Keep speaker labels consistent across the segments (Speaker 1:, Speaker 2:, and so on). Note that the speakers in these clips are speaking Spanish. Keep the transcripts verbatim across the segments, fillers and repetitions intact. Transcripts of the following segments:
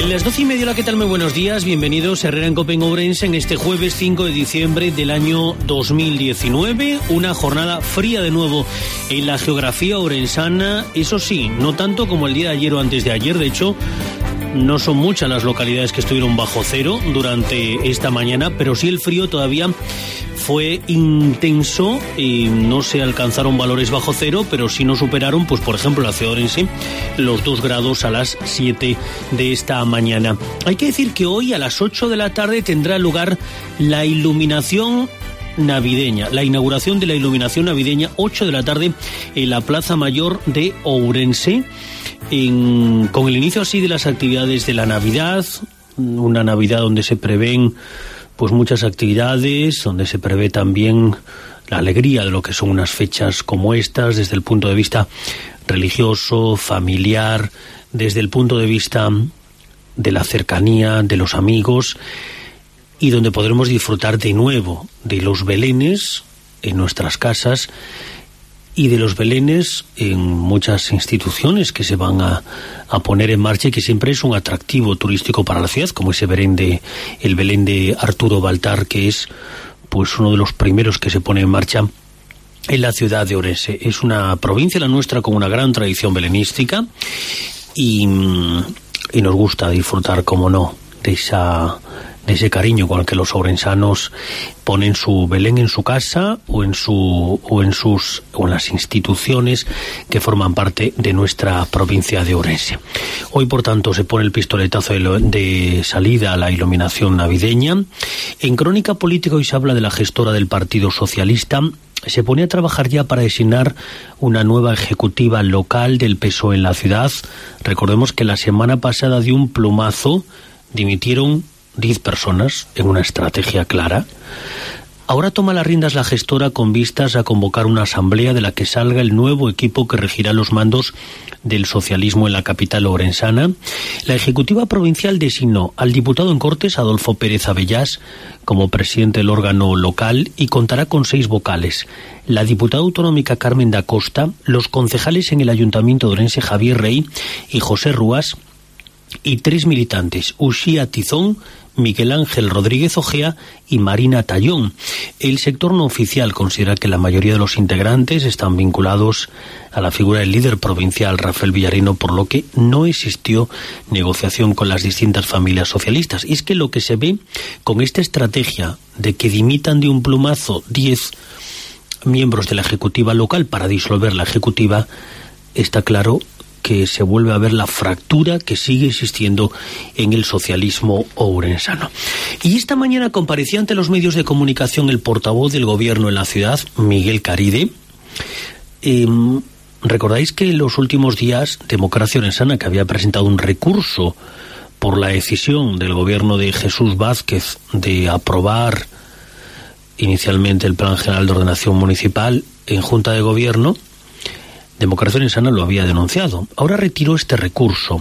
Speaker 1: Las doce y media, hola, ¿qué tal? Muy buenos días, bienvenidos a Herrera en Cope en Ourense en este jueves cinco de diciembre del año dos mil diecinueve, una jornada fría de nuevo en la geografía orensana, eso sí, no tanto como el día de ayer o antes de ayer, de hecho, no son muchas las localidades que estuvieron bajo cero durante esta mañana, pero sí el frío todavía fue intenso y no se alcanzaron valores bajo cero, pero sí no superaron, pues por ejemplo, la ciudad de Ourense, los dos grados a las siete de esta mañana. Hay que decir que hoy a las ocho de la tarde tendrá lugar la iluminación navideña, la inauguración de la iluminación navideña, ocho de la tarde en la Plaza Mayor de Ourense, en, con el inicio así de las actividades de la Navidad, una Navidad donde se prevén pues muchas actividades, donde se prevé también la alegría de lo que son unas fechas como estas, desde el punto de vista religioso, familiar, desde el punto de vista de la cercanía, de los amigos, y donde podremos disfrutar de nuevo de los belenes en nuestras casas y de los belenes en muchas instituciones que se van a, a poner en marcha y que siempre es un atractivo turístico para la ciudad, como ese Belén de, el Belén de Arturo Baltar, que es pues uno de los primeros que se pone en marcha en la ciudad de Ourense. Es una provincia, la nuestra, con una gran tradición belenística y, y nos gusta disfrutar, como no, de esa... de ese cariño con el que los ourensanos ponen su Belén en su casa o en su o en sus o en las instituciones que forman parte de nuestra provincia de Ourense. Hoy, por tanto, se pone el pistoletazo de, lo, de salida a la iluminación navideña. En Crónica Política hoy se habla de la gestora del Partido Socialista. Se pone a trabajar ya para designar una nueva ejecutiva local del P S O E en la ciudad. Recordemos que la semana pasada, de un plumazo, dimitieron diez personas en una estrategia clara. Ahora toma las riendas la gestora con vistas a convocar una asamblea de la que salga el nuevo equipo que regirá los mandos del socialismo en la capital orensana. La ejecutiva provincial designó al diputado en Cortes, Adolfo Pérez Avellás, como presidente del órgano local y contará con seis vocales: la diputada autonómica Carmen da Costa, los concejales en el Ayuntamiento de Ourense Javier Rey y José Rúas, y tres militantes: Uxía Tizón, Miguel Ángel Rodríguez Ojea y Marina Tallón. El sector no oficial considera que la mayoría de los integrantes están vinculados a la figura del líder provincial Rafael Villarino, por lo que no existió negociación con las distintas familias socialistas. Y es que lo que se ve con esta estrategia de que dimitan de un plumazo diez miembros de la ejecutiva local para disolver la ejecutiva, está claro que se vuelve a ver la fractura que sigue existiendo en el socialismo ourensano. Y esta mañana comparecía ante los medios de comunicación el portavoz del gobierno en la ciudad, Miguel Caride. Eh, Recordáis que en los últimos días Democracia Orensana, que había presentado un recurso por la decisión del gobierno de Jesús Vázquez de aprobar inicialmente el Plan General de Ordenación Municipal en Junta de Gobierno, Democracia Orensana lo había denunciado. Ahora retiró este recurso.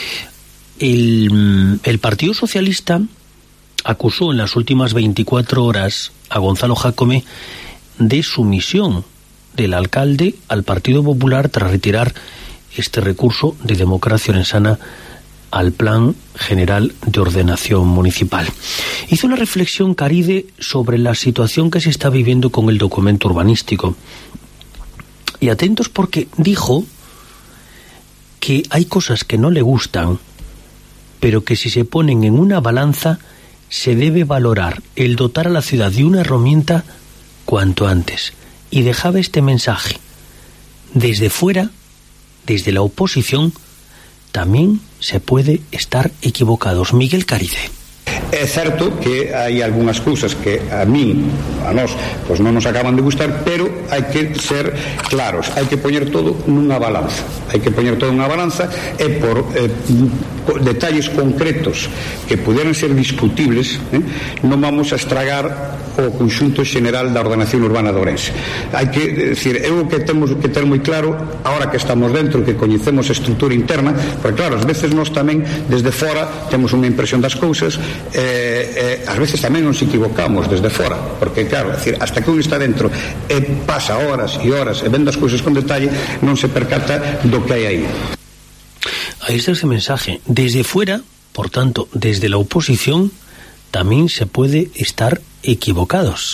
Speaker 1: El, el Partido Socialista acusó en las últimas veinticuatro horas a Gonzalo Jácome de sumisión del alcalde al Partido Popular tras retirar este recurso de Democracia Orensana al Plan General de Ordenación Municipal. Hizo una reflexión Caride sobre la situación que se está viviendo con el documento urbanístico. Y atentos, porque dijo que hay cosas que no le gustan, pero que si se ponen en una balanza se debe valorar el dotar a la ciudad de una herramienta cuanto antes. Y dejaba este mensaje: desde fuera, desde la oposición, también se puede estar equivocados. Miguel Caride.
Speaker 2: É certo que hai algunhas cousas que a min, a nós, pois non nos acaban de gustar, pero hai que ser claros, hai que poñer todo nunha balanza, hai que poñer todo nunha balanza e por eh, detalles concretos que puderan ser discutibles, eh, non vamos a estragar o conxunto xeneral da ordenación urbana de Ourense. Hai que decir, eu que temos que ter moi claro, ahora que estamos dentro, que coñecemos a estrutura interna, porque claro, ás veces nós tamén desde fora temos unha impresión das cousas. Eh, eh, ás veces tamén nos equivocamos desde fora, porque claro, decir, hasta que un está dentro e pasa horas e horas e vende as cousas con detalle, non se percata do que hai aí.
Speaker 1: Ahí está ese mensaje. Desde fuera Por tanto, desde la oposición también se puede estar equivocados.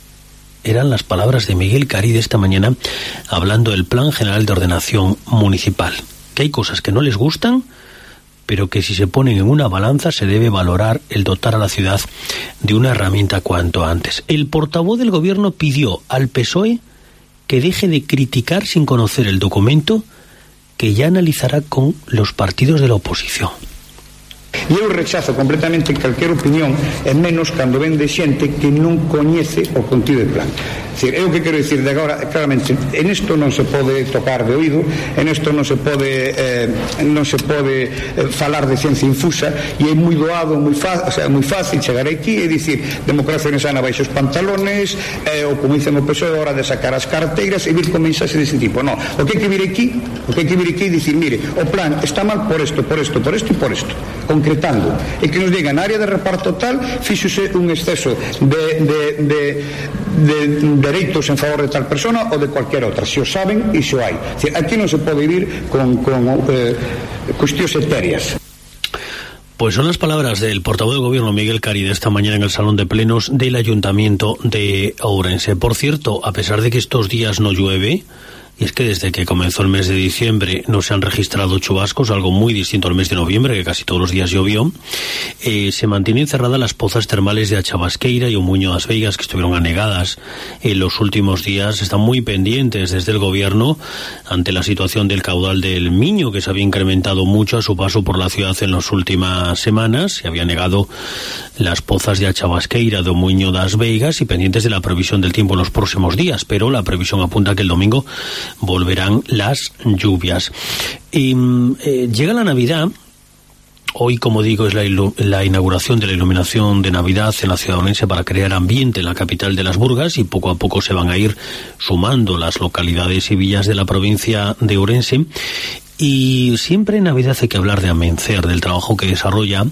Speaker 1: Eran las palabras de Miguel Cari de esta mañana hablando del Plan General de Ordenación Municipal. Que hay cosas que no les gustan, pero que si se ponen en una balanza se debe valorar el dotar a la ciudad de una herramienta cuanto antes. El portavoz del gobierno pidió al P S O E que deje de criticar sin conocer el documento que ya analizará con los partidos de la oposición.
Speaker 2: E eu rechazo completamente calquer opinión, e menos cando ven de xente que non coñece o contido do plan. Decir, eu que quero dicir de agora, claramente, en isto non se pode tocar de oído, en isto non se pode eh, non se pode eh, falar de ciencia infusa, e é moi doado, moi fácil, o sea, moi fácil chegar aquí e dicir democracia ourensana baixo os pantalones, eh, ou como dicen o P S O E, hora de sacar as carteiras e vir con mensaxe desse tipo. Non, o que hai que vir aquí, o que hai que vir aquí e dicir, mire, o plan está mal por isto, por isto, por isto e por isto. Concretando, e que nos digan na área de reparto tal fíxose un exceso de, de, de, de dereitos en favor de tal persona ou de cualquier outra, se o saben e se o hai. Aquí non se pode ir con, con eh, cuestións etéreas.
Speaker 1: Pues son las palabras del portavoz del gobierno Miguel Cari de esta mañana en el salón de plenos del Ayuntamiento de Ourense. Por cierto, a pesar de que estos días no llueve, y es que desde que comenzó el mes de diciembre no se han registrado chubascos, algo muy distinto al mes de noviembre, que casi todos los días llovió, eh, se mantienen cerradas las pozas termales de Achabasqueira y Omuño das Veigas, que estuvieron anegadas en los últimos días. Están muy pendientes desde el gobierno ante la situación del caudal del Miño, que se había incrementado mucho a su paso por la ciudad en las últimas semanas. Se había negado las pozas de Achabasqueira, de Omuño das Veigas, y pendientes de la previsión del tiempo en los próximos días, pero la previsión apunta que el domingo volverán las lluvias. Y eh, llega la Navidad. Hoy, como digo, es la, la inauguración de la iluminación de Navidad en la ciudad de Ourense para crear ambiente en la capital de las Burgas, y poco a poco se van a ir sumando las localidades y villas de la provincia de Ourense. Y siempre en Navidad hay que hablar de Amencer, del trabajo que desarrolla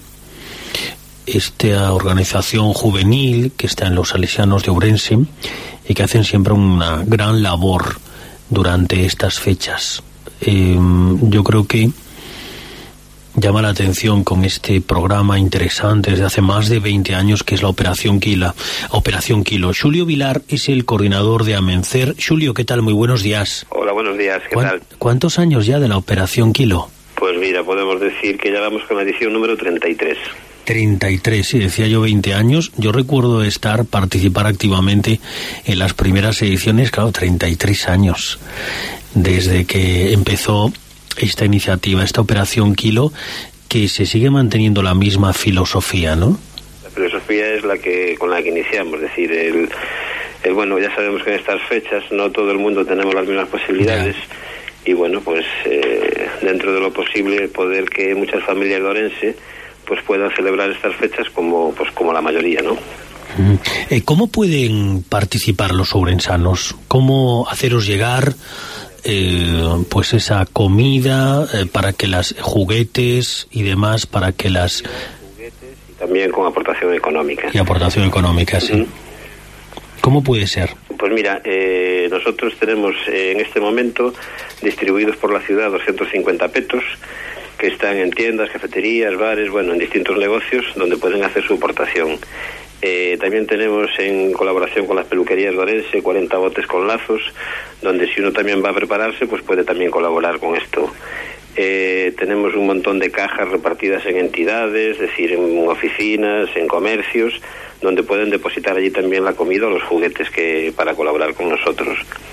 Speaker 1: esta organización juvenil que está en los Salesianos de Ourense y que hacen siempre una gran labor durante estas fechas. Eh, yo creo que llama la atención con este programa interesante desde hace más de veinte años, que es la Operación Kilo. Operación Kilo. Xulio Vilar es el coordinador de Amencer. Xulio, ¿qué tal? Muy buenos días.
Speaker 3: Hola, buenos días, ¿qué tal?
Speaker 1: ¿Cuántos años ya de la Operación Kilo?
Speaker 3: Pues mira, podemos decir que ya vamos con la edición número treinta y tres.
Speaker 1: treinta y tres, sí, decía yo veinte años. Yo recuerdo estar, participar activamente en las primeras ediciones, claro, treinta y tres años, desde que empezó esta iniciativa, esta Operación Kilo, que se sigue manteniendo la misma filosofía, ¿no?
Speaker 3: La filosofía es la que con la que iniciamos, es decir, el, el bueno, ya sabemos que en estas fechas no todo el mundo tenemos las mismas posibilidades. Ya. Y bueno, pues eh, dentro de lo posible poder que muchas familias de Ourense pues puedan celebrar estas fechas como pues como la mayoría, ¿no?
Speaker 1: Eh, ¿Cómo pueden participar los ourensanos? ¿Cómo haceros llegar eh, pues esa comida eh, para que las juguetes y demás, para que las
Speaker 3: juguetes y también con aportación económica?
Speaker 1: Y aportación económica, sí. Uh-huh. ¿Cómo puede ser?
Speaker 3: Pues mira, eh, nosotros tenemos eh, en este momento distribuidos por la ciudad doscientos cincuenta petos que están en tiendas, cafeterías, bares, bueno, en distintos negocios donde pueden hacer su aportación. Eh, también tenemos en colaboración con las peluquerías de Ourense cuarenta botes con lazos, donde si uno también va a prepararse, pues puede también colaborar con esto. Eh, tenemos un montón de cajas repartidas en entidades, es decir, en oficinas, en comercios, donde pueden depositar allí también la comida o los juguetes que para colaborar con nosotros.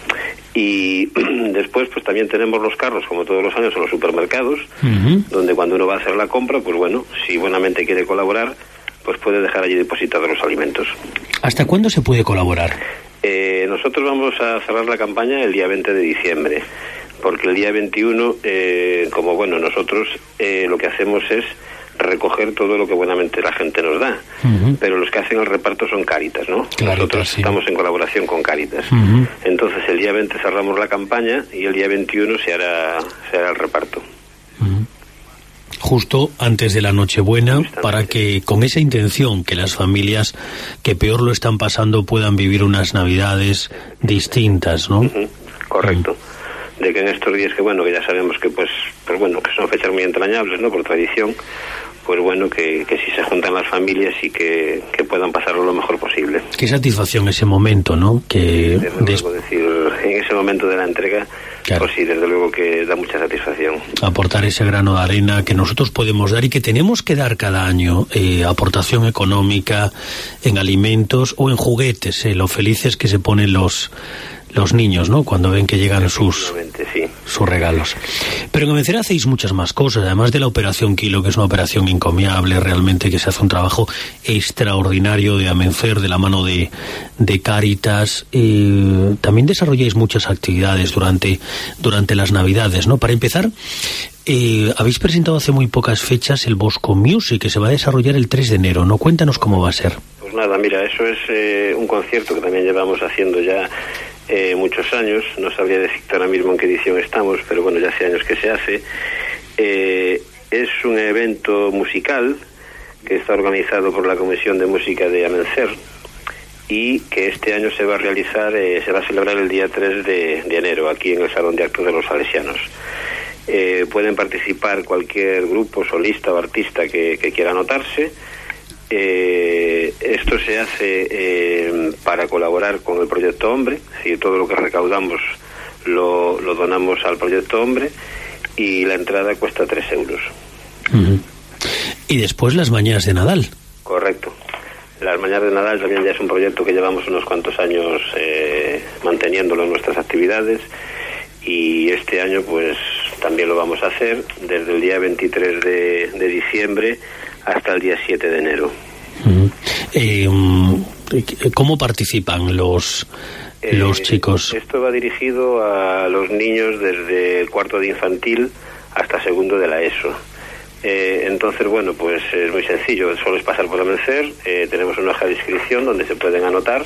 Speaker 3: Y después pues también tenemos los carros, como todos los años, en los supermercados, uh-huh. donde cuando uno va a hacer la compra, pues bueno, si buenamente quiere colaborar, pues puede dejar allí depositados los alimentos.
Speaker 1: ¿Hasta cuándo se puede colaborar?
Speaker 3: Eh, nosotros vamos a cerrar la campaña el día veinte de diciembre, porque el día veintiuno, eh, como bueno, nosotros eh, lo que hacemos es recoger todo lo que buenamente la gente nos da, uh-huh. pero los que hacen el reparto son Cáritas, ¿no? Claritas, nosotros sí. Estamos en colaboración con Cáritas. Uh-huh. Entonces el día veinte cerramos la campaña y el día veintiuno se hará, se hará el reparto.
Speaker 1: Uh-huh. Justo antes de la Nochebuena, para que con esa intención que las familias que peor lo están pasando puedan vivir unas Navidades distintas, ¿no?
Speaker 3: Uh-huh. Correcto. Uh-huh. de que en estos días que bueno, que ya sabemos que pues, pues bueno, que son fechas muy entrañables, ¿no?, por tradición, pues bueno, que, que si se juntan las familias y que, que puedan pasarlo lo mejor posible.
Speaker 1: Qué satisfacción ese momento, ¿no? Que
Speaker 3: desde des... luego, decir, en ese momento de la entrega, claro, pues sí, desde luego que da mucha satisfacción.
Speaker 1: Aportar ese grano de arena que nosotros podemos dar y que tenemos que dar cada año, eh, aportación económica en alimentos o en juguetes, eh, lo felices que se ponen los los niños, ¿no?, cuando ven que llegan sus
Speaker 3: sí.
Speaker 1: sus regalos. Pero en Amencer hacéis muchas más cosas, además de la Operación Kilo, que es una operación encomiable, realmente, que se hace un trabajo extraordinario de Amencer, de la mano de, de Cáritas. Eh, también desarrolláis muchas actividades durante, durante las Navidades, ¿no? Para empezar, eh, habéis presentado hace muy pocas fechas el Bosco Music, que se va a desarrollar el tres de enero, ¿no? Cuéntanos cómo va a ser.
Speaker 3: Pues nada, mira, eso es eh, un concierto que también llevamos haciendo ya Eh, muchos años, no sabría decirte ahora mismo en qué edición estamos, pero bueno, ya hace años que se hace. Eh, es un evento musical que está organizado por la Comisión de Música de Amencer y que este año se va a realizar, eh, se va a celebrar el día tres de enero aquí en el Salón de Actos de los Salesianos. Eh, pueden participar cualquier grupo, solista o artista que, que quiera anotarse. Eh, esto se hace eh, para colaborar con el Proyecto Hombre, y todo lo que recaudamos lo, lo donamos al Proyecto Hombre, y la entrada cuesta tres euros.
Speaker 1: Uh-huh. Y después las Mañanas de Nadal.
Speaker 3: Correcto. Las Mañanas de Nadal también ya es un proyecto que llevamos unos cuantos años eh, manteniéndolo en nuestras actividades, y este año pues también lo vamos a hacer desde el día veintitrés de diciembre hasta el día siete de enero. Uh-huh.
Speaker 1: eh, ¿Cómo participan los, eh, los chicos?
Speaker 3: Esto va dirigido a los niños desde el cuarto de infantil hasta segundo de la ESO. Eh, entonces, bueno, pues es muy sencillo, solo es pasar por Amencer, eh, tenemos una hoja de inscripción donde se pueden anotar,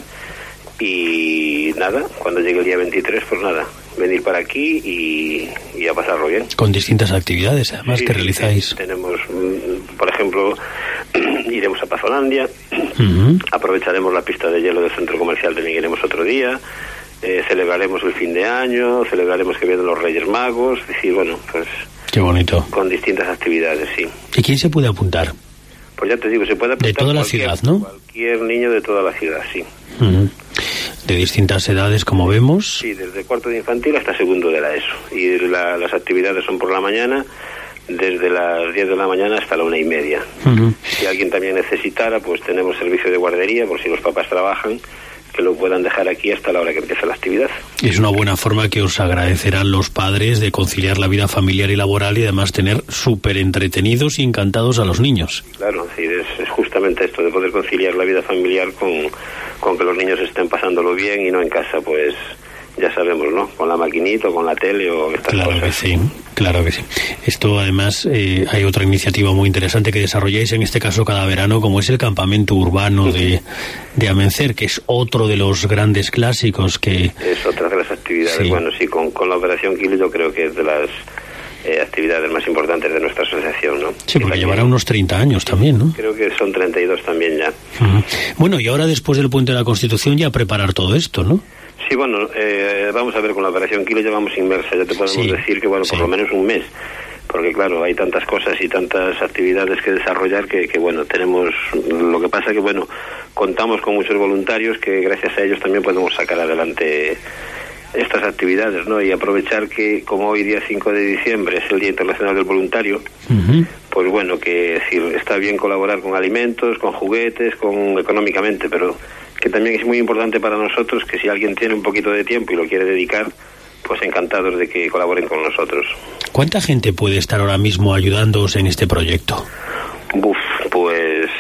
Speaker 3: y nada, cuando llegue el día veintitrés, pues nada, venir para aquí y, y a pasarlo bien.
Speaker 1: Con distintas actividades, además, sí, que realizáis.
Speaker 3: Sí, tenemos, por ejemplo, iremos a Pazolandia, uh-huh. aprovecharemos la pista de hielo del centro comercial, también iremos otro día, eh, celebraremos el fin de año, celebraremos que vienen los Reyes Magos, es decir, bueno, pues...
Speaker 1: Qué bonito.
Speaker 3: Con distintas actividades, sí.
Speaker 1: ¿Y quién se puede apuntar?
Speaker 3: Pues ya te digo, se puede apuntar...
Speaker 1: De toda la ciudad, ¿no?
Speaker 3: Cualquier niño de toda la ciudad, sí.
Speaker 1: Uh-huh. De distintas edades, como vemos.
Speaker 3: Sí, desde cuarto de infantil hasta segundo de la ESO. Y la, las actividades son por la mañana, desde las diez de la mañana hasta la una y media. Uh-huh. Si alguien también necesitara, pues tenemos servicio de guardería, por si los papás trabajan, que lo puedan dejar aquí hasta la hora que empiece la actividad.
Speaker 1: Es una buena forma que os agradecerán los padres de conciliar la vida familiar y laboral, y además tener súper entretenidos y encantados a los niños.
Speaker 3: Claro, sí, es, es justamente esto, de poder conciliar la vida familiar con, con que los niños estén pasándolo bien y no en casa, pues ya sabemos, ¿no? Con la maquinita o con la tele o estas
Speaker 1: claro
Speaker 3: cosas.
Speaker 1: Que sí, claro que sí. Esto además, eh, hay otra iniciativa muy interesante que desarrolláis en este caso cada verano, como es el campamento urbano de, de Amencer, que es otro de los grandes clásicos que...
Speaker 3: Es otra de las actividades, sí. Bueno, sí, con, con la Operación Kilo yo creo que es de las eh, actividades más importantes de nuestra asociación, ¿no?
Speaker 1: Sí, porque llevará unos treinta años también, ¿no?
Speaker 3: Creo que son treinta y dos también ya.
Speaker 1: Uh-huh. Bueno, y ahora después del Puente de la Constitución ya preparar todo esto, ¿no?
Speaker 3: Sí, bueno, eh, vamos a ver, con la Operación Kilo llevamos inmersa, ya te podemos sí, decir que, bueno, por sí. lo menos un mes, porque claro, hay tantas cosas y tantas actividades que desarrollar que, que, bueno, tenemos, lo que pasa que, bueno, contamos con muchos voluntarios que gracias a ellos también podemos sacar adelante estas actividades, ¿no? Y aprovechar que, como hoy día cinco de diciembre es el Día Internacional del Voluntario, uh-huh. pues bueno, que decir, está bien colaborar con alimentos, con juguetes, con económicamente, pero que también es muy importante para nosotros que si alguien tiene un poquito de tiempo y lo quiere dedicar, pues encantados de que colaboren con nosotros.
Speaker 1: ¿Cuánta gente puede estar ahora mismo ayudándoos en este proyecto?
Speaker 3: Uf, pues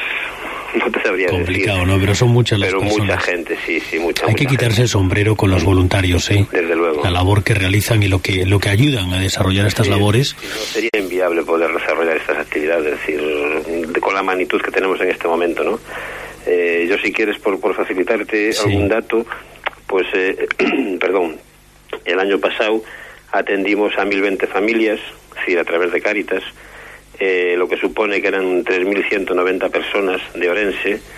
Speaker 3: no te sabría
Speaker 1: complicado,
Speaker 3: decir.
Speaker 1: ¿no? Pero son muchas las
Speaker 3: Pero
Speaker 1: personas.
Speaker 3: Mucha gente, sí, sí, mucha
Speaker 1: Hay
Speaker 3: mucha
Speaker 1: que quitarse
Speaker 3: gente.
Speaker 1: el sombrero con los voluntarios, ¿eh?
Speaker 3: Desde luego.
Speaker 1: La labor que realizan y lo que lo que ayudan a desarrollar estas
Speaker 3: sí,
Speaker 1: labores.
Speaker 3: Sí, no sería inviable poder desarrollar estas actividades, es decir, de, con la magnitud que tenemos en este momento, ¿no? Eh, yo si quieres, por, por facilitarte sí. algún dato, pues, eh, perdón, el año pasado atendimos a mil veinte familias, es decir, a través de Cáritas, eh, lo que supone que eran tres mil ciento noventa personas de Orense,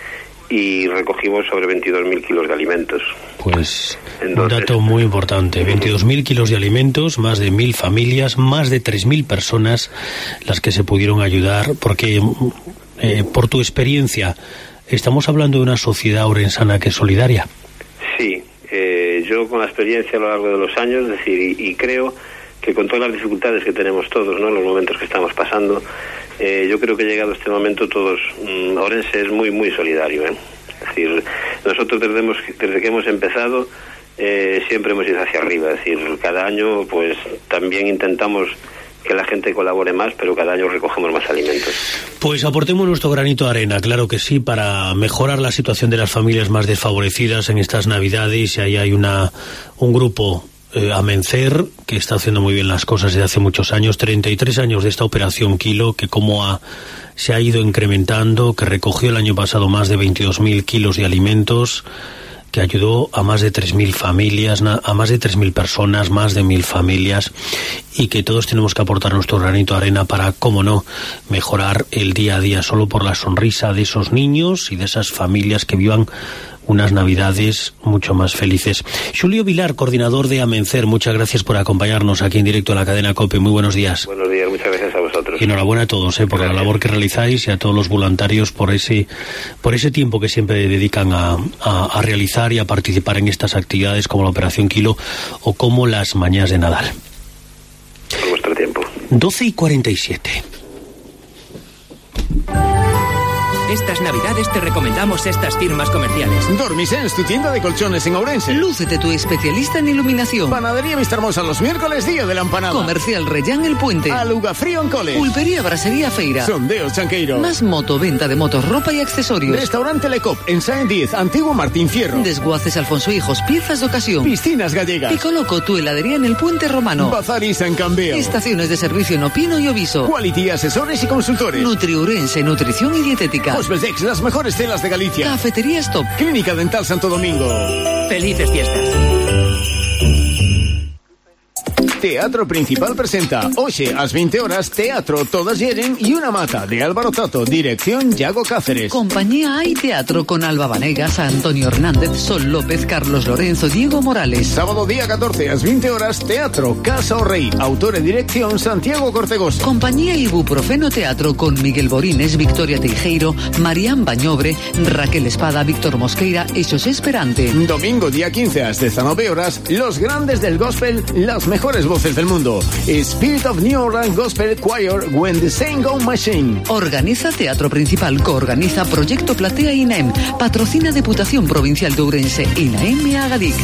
Speaker 3: y recogimos sobre veintidós mil kilos de alimentos.
Speaker 1: Pues entonces, un dato muy importante, veintidós mil kilos de alimentos, más de mil familias, más de tres mil personas las que se pudieron ayudar, porque eh, por tu experiencia, ¿estamos hablando de una sociedad orensana que es solidaria?
Speaker 3: Sí, eh, yo con la experiencia a lo largo de los años, es decir, y, y creo que con todas las dificultades que tenemos todos, ¿no?, en los momentos que estamos pasando, eh, yo creo que llegado este momento todos, mmm, Ourense es muy, muy solidario, ¿eh? Es decir, nosotros desde, hemos, desde que hemos empezado eh, siempre hemos ido hacia arriba, es decir, cada año pues también intentamos que la gente colabore más, pero cada año recogemos más alimentos.
Speaker 1: Pues aportemos nuestro granito de arena, claro que sí, para mejorar la situación de las familias más desfavorecidas en estas Navidades. Y ahí hay una un grupo, eh, Amencer, que está haciendo muy bien las cosas desde hace muchos años, treinta y tres años de esta operación Kilo, que como ha, se ha ido incrementando, que recogió el año pasado más de veintidós mil kilos de alimentos, que ayudó a más de tres mil familias, a más de tres mil personas, más de mil familias, y que todos tenemos que aportar nuestro granito de arena para, cómo no, mejorar el día a día, solo por la sonrisa de esos niños y de esas familias que vivan unas Navidades mucho más felices. Xulio Vilar, coordinador de Amencer, muchas gracias por acompañarnos aquí en directo a la cadena COPE. Muy buenos días.
Speaker 3: Buenos días, muchas gracias a vosotros.
Speaker 1: Y enhorabuena a todos eh, por gracias. La labor que realizáis, y a todos los voluntarios por ese por ese tiempo que siempre dedican a, a, a realizar y a participar en estas actividades como la Operación Kilo o como las Mañanas de Nadal.
Speaker 3: Por vuestro tiempo.
Speaker 1: doce y cuarenta y siete.
Speaker 4: Estas Navidades te recomendamos estas firmas comerciales.
Speaker 5: Dormisens, tu tienda de colchones en Ourense.
Speaker 6: Lúcete, tu especialista en iluminación.
Speaker 5: Panadería Vista Hermosa los miércoles, día de la empanada.
Speaker 6: Comercial Reyán El Puente.
Speaker 5: Aluga Frío en Coles.
Speaker 6: Pulpería Brasería Feira.
Speaker 5: Sondeos Chanqueiro.
Speaker 6: Más moto, venta de motos, ropa y accesorios.
Speaker 5: Restaurante Lecop en Saint diez, Antiguo Martín Fierro.
Speaker 6: Desguaces Alfonso Hijos, piezas de ocasión.
Speaker 5: Piscinas gallegas.
Speaker 6: Picoloco, tu heladería en el Puente Romano.
Speaker 5: Bazar y San Cambeo.
Speaker 6: Estaciones de servicio en Opino y Oviso.
Speaker 5: Quality, asesores y consultores.
Speaker 6: Nutri Ourense, nutrición y dietética.
Speaker 5: Hospeldex, las mejores celas de Galicia.
Speaker 6: Cafetería Stop.
Speaker 5: Clínica Dental Santo Domingo.
Speaker 4: Felices fiestas.
Speaker 5: Teatro Principal presenta hoxe ás veinte horas Teatro Todas Hieren y una mata de Álvaro Tato, dirección Yago Cáceres.
Speaker 6: Compañía Hay Teatro con Alba Vanegas, Antonio Hernández, Sol López, Carlos Lorenzo, Diego Morales.
Speaker 5: Sábado día catorce ás veinte horas Teatro Casa o Rey, autor e dirección Santiago Cortegoso.
Speaker 6: Compañía Ibuprofeno Teatro con Miguel Borines, Victoria Teijeiro, Marián Bañobre, Raquel Espada, Víctor Mosqueira e Xosé Esperante.
Speaker 5: Domingo día quince ás diecinueve horas Los Grandes del Gospel, las mejores voces del mundo. Spirit of New Orleans Gospel Choir, When the Saint Go Machine.
Speaker 6: Organiza Teatro Principal, coorganiza Proyecto Platea INAEM, patrocina Deputación Provincial de Ourense, INAEM y Agadic.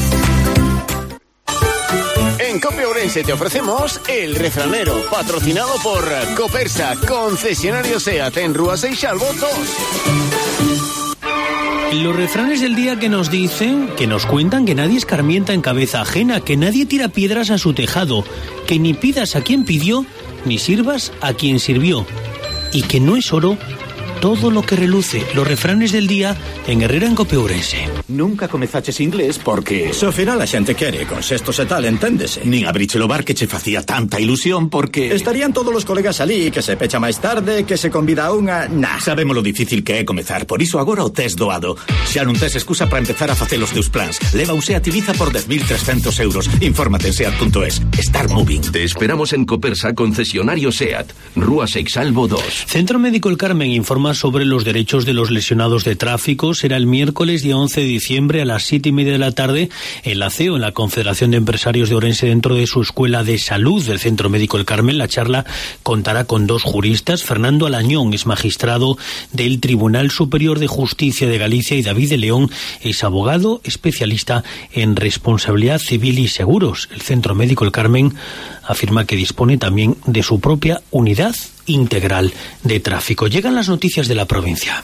Speaker 5: En COPE Ourense te ofrecemos El Refranero, patrocinado por Copersa, concesionario SEAT en Rúa Seixalvo dos.
Speaker 1: Los refranes del día que nos dicen, que nos cuentan que nadie escarmienta en cabeza ajena, que nadie tira piedras a su tejado, que ni pidas a quien pidió, ni sirvas a quien sirvió, y que no es oro todo lo que reluce. Los refranes del día en Herrera en COPE Ourense.
Speaker 7: Nunca comezaches inglés porque so final a xente quere, con xestos e tal, enténdese. Nin abriche o bar que che facía tanta ilusión porque estarían todos os colegas alí, que se pecha máis tarde, que se convida a unha... Nah, sabemos lo difícil que é comezar, por iso agora o tes doado. Xa non tes excusa para empezar a facer os teus plans. Leva un SEAT Ibiza por dez mil trescentos euros. Infórmate en seat punto es. Start moving.
Speaker 8: Te esperamos en Copersa, concesionario SEAT, Rúa Seixalvo dos.
Speaker 1: Centro Médico El Carmen informa sobre los derechos de los lesionados de tráfico. Será el miércoles día once de diciembre a las siete y media de la tarde en la C E O, en la Confederación de Empresarios de Ourense, dentro de su Escuela de Salud del Centro Médico El Carmen. La charla contará con dos juristas. Fernando Alañón es magistrado del Tribunal Superior de Justicia de Galicia y David de León es abogado especialista en responsabilidad civil y seguros. El Centro Médico El Carmen afirma que dispone también de su propia unidad integral de tráfico. Llegan las noticias de la provincia.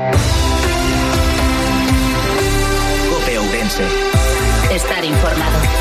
Speaker 9: Estar informado.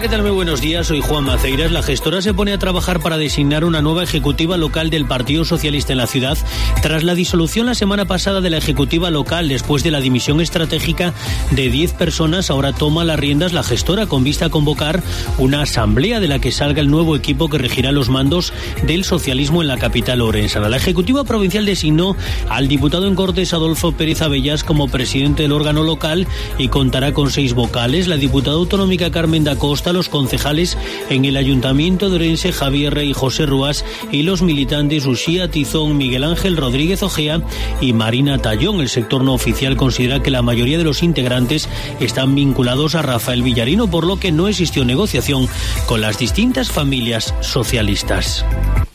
Speaker 1: ¿qué tal? Muy buenos días, soy Juan Maceiras. La gestora se pone a trabajar para designar una nueva ejecutiva local del Partido Socialista en la ciudad tras la disolución la semana pasada de la ejecutiva local. Después de la dimisión estratégica de diez personas, ahora toma las riendas la gestora con vista a convocar una asamblea de la que salga el nuevo equipo que regirá los mandos del socialismo en la capital orensana. La ejecutiva provincial designó al diputado en Cortes Adolfo Pérez Abellás como presidente del órgano local y contará con seis vocales, la diputada autonómica Carmen da Costa, los concejales en el Ayuntamiento de Orense Javier Rey y José Ruas y los militantes Uxía Tizón, Miguel Ángel Rodríguez Ojea y Marina Tallón. El sector no oficial considera que la mayoría de los integrantes están vinculados a Rafael Villarino, por lo que no existió negociación con las distintas familias socialistas.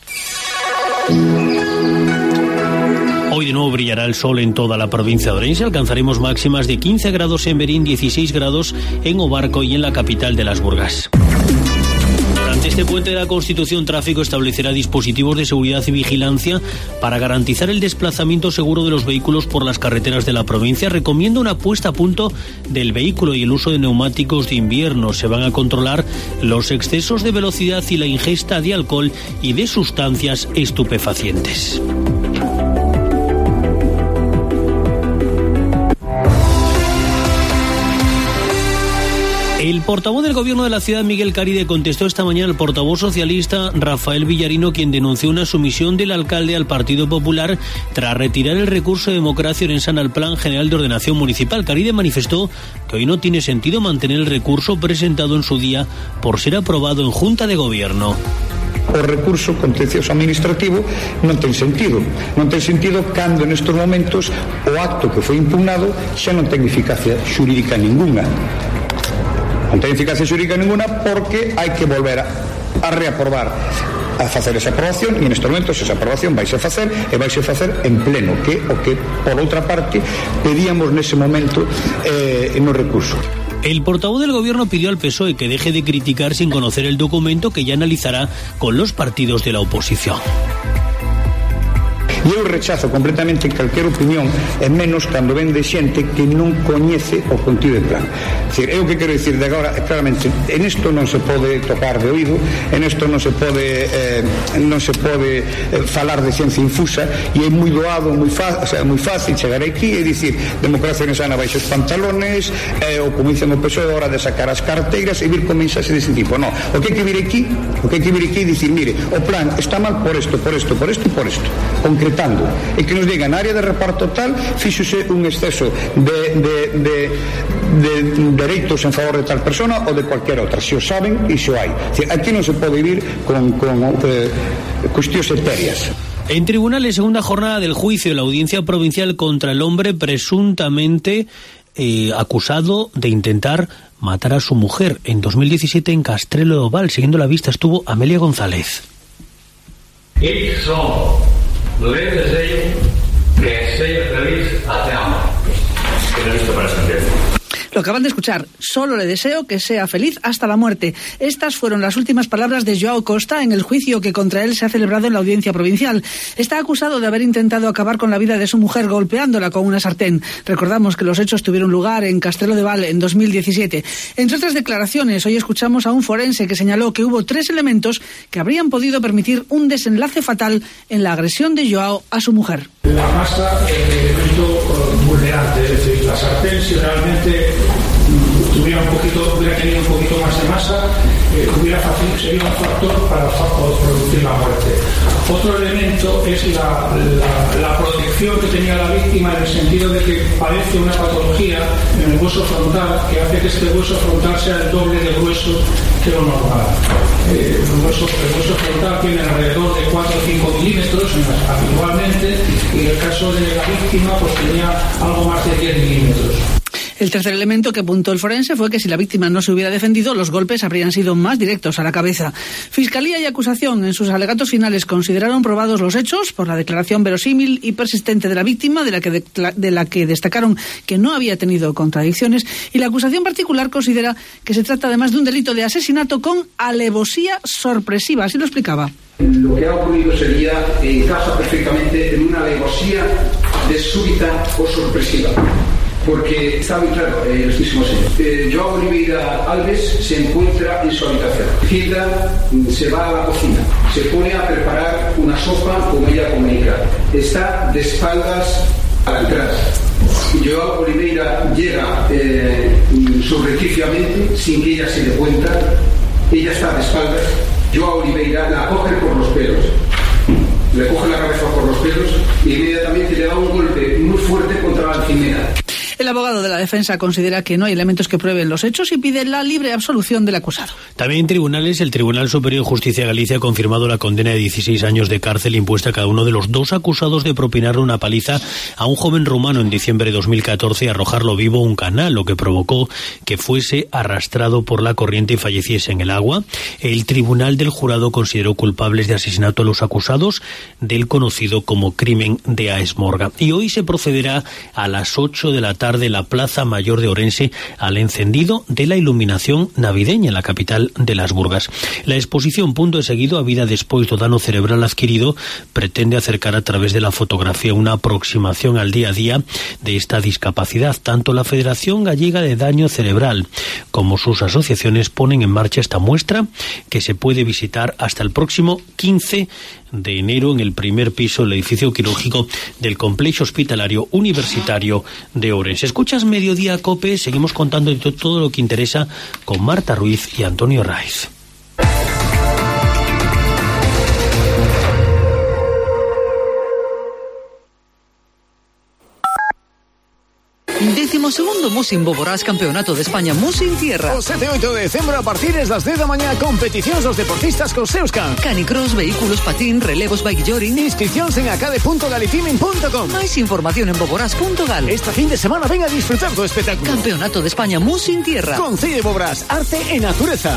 Speaker 1: Hoy de nuevo brillará el sol en toda la provincia de Orense. Alcanzaremos máximas de quince grados en Berín, dieciséis grados en Obarco y en la capital de Las Burgas. Durante este puente de la Constitución, Tráfico establecerá dispositivos de seguridad y vigilancia para garantizar el desplazamiento seguro de los vehículos por las carreteras de la provincia. Recomienda una puesta a punto del vehículo y el uso de neumáticos de invierno. Se van a controlar los excesos de velocidad y la ingesta de alcohol y de sustancias estupefacientes. El portavoz del gobierno de la ciudad, Miguel Caride, contestó esta mañana al portavoz socialista Rafael Villarino, quien denunció una sumisión del alcalde al Partido Popular tras retirar el recurso de Democracia Orensana al Plan General de Ordenación Municipal. Caride manifestó que hoy no tiene sentido mantener el recurso presentado en su día por ser aprobado en Junta de Gobierno.
Speaker 2: O recurso contencioso administrativo non ten sentido. Non ten sentido cando nestes momentos o acto que foi impugnado xa non ten eficacia xurídica ninguna. Non ten eficacia xurídica ninguna porque hai que volver a, a reaprobar, a facer esa aprobación, e nestes momentos esa aprobación vai ser facer e vai ser facer en pleno, que o que por outra parte pedíamos nese momento eh, no recurso.
Speaker 1: El portavoz del gobierno pidió al P S O E que deje de criticar sin conocer el documento que ya analizará con los partidos de la oposición.
Speaker 2: E eu rechazo completamente calquer opinión, e menos cando ven de xente que non coñece o contido do plan. É dicir, eu que quero dicir de agora, claramente, en isto non se pode tocar de oído, en isto non se pode eh, non se pode eh, falar de ciencia infusa, e é moi doado, moi fácil, o sea, moi fácil chegar aquí e dicir Democracia Orensana baixa os pantalones, eh, ou como dicen o P S O E, hora de sacar as carteiras e vir con mensaxe desse tipo. No, o que hai que vir aquí, o que hai que vir aquí e dicir, mire, o plan está mal por isto, por isto, por isto e por isto. Concretamente e que nos digan área de reparto tal fíxose un exceso de, de, de, de dereitos en favor de tal persona ou de cualquier outra, se o saben e se o hai. Aquí non se pode vivir con, con eh, cuestións etéreas.
Speaker 1: En tribunales, segunda jornada del juicio de la audiencia provincial contra el hombre presuntamente eh, acusado de intentar matar a su mujer en dos mil diecisiete en Castrelo de Oval. Siguiendo la vista estuvo Amelia González.
Speaker 9: Y son le deseo que sea feliz hasta ahora. Que no listo para sentencia.
Speaker 10: Lo acaban de escuchar. Solo le deseo que sea feliz hasta la muerte. Estas fueron las últimas palabras de Joao Costa en el juicio que contra él se ha celebrado en la audiencia provincial. Está acusado de haber intentado acabar con la vida de su mujer golpeándola con una sartén. Recordamos que los hechos tuvieron lugar en Castrelo de Val en dos mil diecisiete. Entre otras declaraciones, hoy escuchamos a un forense que señaló que hubo tres elementos que habrían podido permitir un desenlace fatal en la agresión de Joao a su mujer.
Speaker 11: La masa es el elemento vulnerante, es decir, la sartén, si realmente tuviera un poquito, hubiera tenido un poquito más de masa, eh, hubiera facil, sería un factor para producir la muerte. Otro elemento es la, la, la protección que tenía la víctima, en el sentido de que padece una patología en el hueso frontal que hace que este hueso frontal sea el doble de grueso que lo normal. Eh, el, hueso, el hueso frontal tiene alrededor de cuatro o cinco milímetros habitualmente, y en el caso de la víctima pues tenía algo más de diez milímetros.
Speaker 10: El tercer elemento que apuntó el forense fue que si la víctima no se hubiera defendido, los golpes habrían sido más directos a la cabeza. Fiscalía y acusación en sus alegatos finales consideraron probados los hechos por la declaración verosímil y persistente de la víctima, de la que, de, de la que destacaron que no había tenido contradicciones, y la acusación particular considera que se trata además de un delito de asesinato con alevosía sorpresiva. Así lo explicaba.
Speaker 12: Lo que ha ocurrido sería, encaja perfectamente en una alevosía de súbita o sorpresiva. porque está muy claro, eh, ilustrísimo señor. Eh, Joao Oliveira Alves se encuentra en su habitación. Hilda se va a la cocina, se pone a preparar una sopa como ella comunica. Está de espaldas a la entrada. Joao Oliveira llega eh, subrepticiamente, sin que ella se dé cuenta. Ella está de espaldas. Joao Oliveira la coge por los pelos. Le coge la cabeza por los pelos e inmediatamente le da un golpe muy fuerte contra la encimera.
Speaker 10: El abogado de la defensa considera que no hay elementos que prueben los hechos y pide la libre absolución del acusado.
Speaker 1: También en tribunales, el Tribunal Superior de Justicia de Galicia ha confirmado la condena de dieciséis años de cárcel impuesta a cada uno de los dos acusados de propinarle una paliza a un joven rumano en diciembre de dos mil catorce y arrojarlo vivo a un canal, lo que provocó que fuese arrastrado por la corriente y falleciese en el agua. El Tribunal del Jurado consideró culpables de asesinato a los acusados del conocido como crimen de Aes Morga. Y hoy se procederá a las ocho de la tarde de la Plaza Mayor de Ourense al encendido de la iluminación navideña en la capital de las Burgas. La exposición Punto de Seguido a vida despois do dano cerebral adquirido pretende acercar a través de la fotografía una aproximación al día a día de esta discapacidad. Tanto la Federación Gallega de Daño Cerebral como sus asociaciones ponen en marcha esta muestra que se puede visitar hasta el próximo quince de enero en el primer piso del edificio quirúrgico del Complejo Hospitalario Universitario de Ourense. Escuchas Mediodía Cope, seguimos contando de todo lo que interesa con Marta Ruiz y Antonio Raiz.
Speaker 6: Décimo segundo Musin Boborás Campeonato de España Musin Tierra.
Speaker 5: O sete e oito de decembro a partir das dez da mañá competicións dos deportistas cos seus can.
Speaker 6: Canicross, vehículos, patín, relevos, bike joring.
Speaker 5: Inscripcións en acade punto galicimin punto com.
Speaker 6: Máis información en boborás punto gal.
Speaker 5: Esta fin de semana ven a disfrutar do espectáculo.
Speaker 6: Campeonato de España Musin Tierra.
Speaker 5: Concello de Boborás, arte e natureza.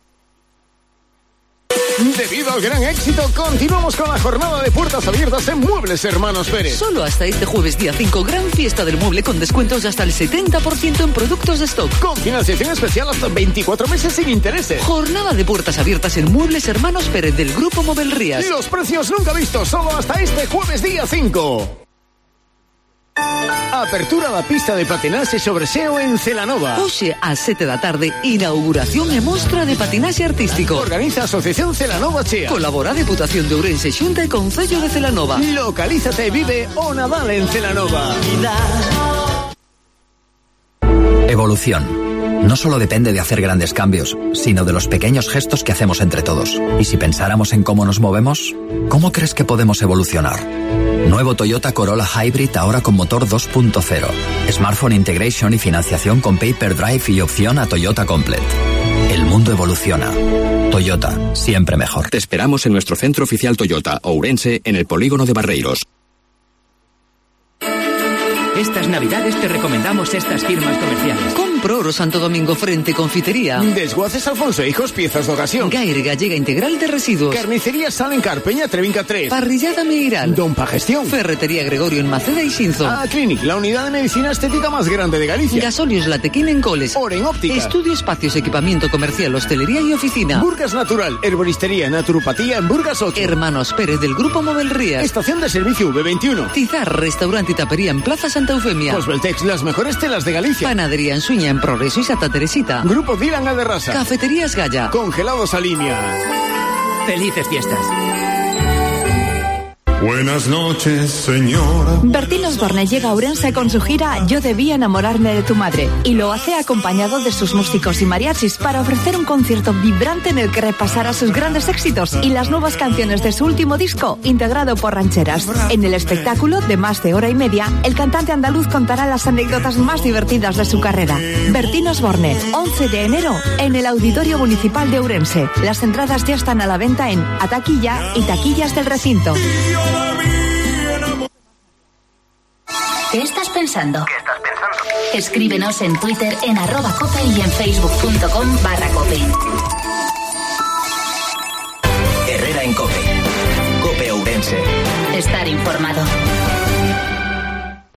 Speaker 5: Debido al gran éxito, continuamos con la jornada de puertas abiertas en Muebles Hermanos Pérez.
Speaker 6: Solo hasta este jueves día cinco, gran fiesta del mueble con descuentos de hasta el setenta por ciento en productos de stock.
Speaker 5: Con financiación especial hasta veinticuatro meses sin intereses.
Speaker 6: Jornada de puertas abiertas en Muebles Hermanos Pérez del Grupo Mobel Rías.
Speaker 5: Los precios nunca vistos, solo hasta este jueves día cinco. Apertura da pista de patinaxe sobre xeo en Celanova.
Speaker 6: Hoxe ás sete da tarde, inauguración e mostra de patinaxe artístico.
Speaker 5: Organiza a Asociación Celanova Chea.
Speaker 6: Colabora a Deputación de Ourense, Xunta e Concello de Celanova.
Speaker 5: Localízate e vive o Nadal en Celanova.
Speaker 13: Evolución. No solo depende de hacer grandes cambios, sino de los pequeños gestos que hacemos entre todos. Y si pensáramos en cómo nos movemos, ¿cómo crees que podemos evolucionar? Nuevo Toyota Corolla Hybrid ahora con motor dos punto cero. Smartphone Integration y financiación con Paper Drive y opción a Toyota Complete. El mundo evoluciona. Toyota, siempre mejor.
Speaker 14: Te esperamos en nuestro centro oficial Toyota, Ourense, en el polígono de Barreiros.
Speaker 4: Estas navidades te recomendamos estas firmas comerciales.
Speaker 6: Compro Oro Santo Domingo Frente Confitería.
Speaker 5: Desguaces Alfonso Hijos, piezas de ocasión.
Speaker 6: Gaire Gallega Integral de Residuos.
Speaker 5: Carnicería Salencar, Peña Trevinca tres.
Speaker 6: Parrillada Meiral.
Speaker 5: Dompa Gestión.
Speaker 6: Ferretería Gregorio en Maceda y Xinzo.
Speaker 5: A Clinic, la unidad de medicina estética más grande de Galicia.
Speaker 6: Gasolios Latequín en Coles.
Speaker 5: Oren Óptica.
Speaker 6: Estudio Espacios, Equipamiento Comercial, Hostelería y Oficina.
Speaker 5: Burgas Natural, Herboristería, Naturopatía en Burgas ocho.
Speaker 6: Hermanos Pérez del Grupo Mobel Rías.
Speaker 5: Estación de servicio V veintiuno.
Speaker 6: Tizar, Restaurante y Tapería en Plaza Santa Eufemia.
Speaker 5: Cosbeltex, las mejores telas de Galicia.
Speaker 6: Panadería en Suña en Progreso y Santa Teresita.
Speaker 5: Grupo Dylan Aderrasa.
Speaker 6: Cafeterías Galla.
Speaker 5: Congelados a línea.
Speaker 4: Felices fiestas.
Speaker 15: Buenas noches, señora.
Speaker 16: Bertín Osborne llega a Ourense con su gira Yo debía enamorarme de tu madre y lo hace acompañado de sus músicos y mariachis para ofrecer un concierto vibrante en el que repasará sus grandes éxitos y las nuevas canciones de su último disco integrado por rancheras. En el espectáculo de más de hora y media, el cantante andaluz contará las anécdotas más divertidas de su carrera. Bertín Osborne, once de enero en el Auditorio Municipal de Ourense. Las entradas ya están a la venta en Ataquilla y Taquillas del Recinto.
Speaker 17: ¿Qué estás pensando? ¿Qué estás pensando? Escríbenos en Twitter en arroba cope y en facebook.com barra cope.
Speaker 18: Herrera en Cope. Cope Ourense.
Speaker 17: Estar informado.